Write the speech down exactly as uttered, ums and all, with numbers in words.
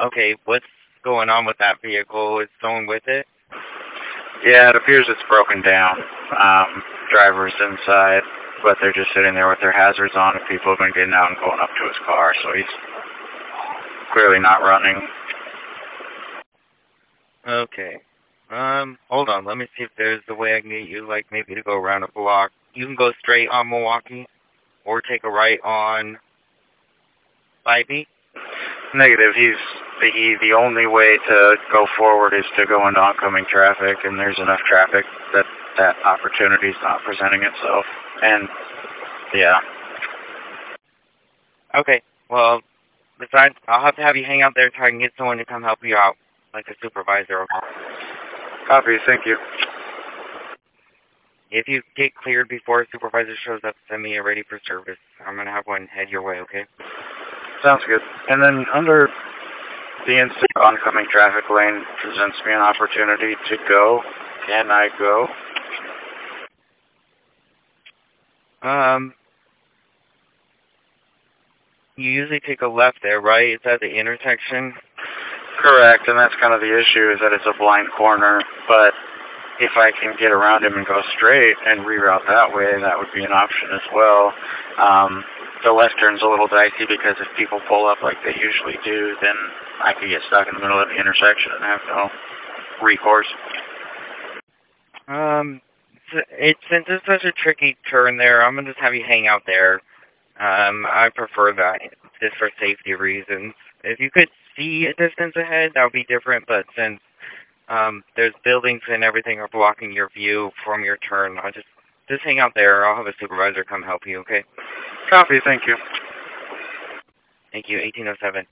Okay, what's going on with that vehicle? Is someone with it? Yeah, it appears it's broken down. Um, driver's inside, but they're just sitting there with their hazards on, and people have been getting out and going up to his car, so he's clearly not running. Okay. Um, hold on. Let me see if there's a way I can get you, like, maybe to go around a block. You can go straight on Milwaukee, or take a right on Spivey. Negative. He's the the only way to go forward is to go into oncoming traffic, and there's enough traffic that that opportunity's not presenting itself. And yeah. Okay. Well, besides, I'll have to have you hang out there so I can get someone to come help you out, like a supervisor. Okay? Copy. Thank you. If you get cleared before a supervisor shows up, send me a ready for service. I'm gonna have one head your way. Okay? Sounds good. And then under the instant oncoming traffic lane presents me an opportunity to go. Can I go? Um, you usually take a left there, right? It's at the intersection. Correct, and that's kind of the issue, is that it's a blind corner, but if I can get around him and go straight and reroute that way, that would be an option as well. Um, the left turn's a little dicey because if people pull up like they usually do, then I could get stuck in the middle of the intersection and have no recourse. Um, it, since it's such a tricky turn there, I'm going to just have you hang out there. Um, I prefer that just for safety reasons. If you could see a distance ahead, that would be different, but since um, there's buildings and everything are blocking your view from your turn, I'll just, just hang out there. I'll have a supervisor come help you, okay? Copy, thank you. Thank you, eighteen oh seven.